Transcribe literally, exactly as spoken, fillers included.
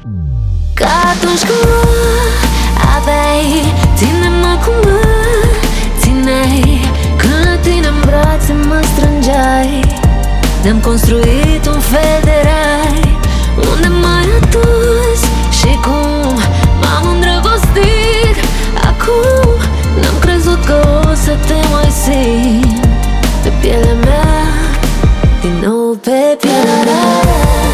Ca atunci când mă aveai, ține-mă cum mă țineai, când la tine în brațe mă strângeai. Ne-am construit un fel de rai, unde m-ai adus și cum m-am îndrăgostit. Acum n-am crezut că o să te mai simt pe pielea mea, din nou pe pielea mea.